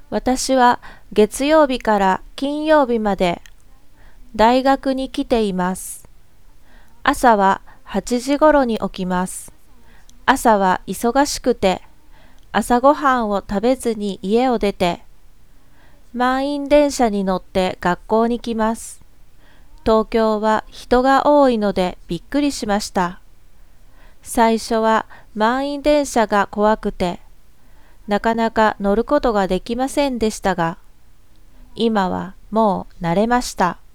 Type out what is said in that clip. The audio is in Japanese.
私は月曜日から金曜日まで大学に来ています。朝は8時ごろに起きます。朝は忙しくて、朝ごはんを食べずに家を出て、満員電車に乗って学校に来ます。東京は人が多いのでびっくりしました。最初は満員電車が怖くて、なかなか乗ることができませんでしたが、今はもう慣れました。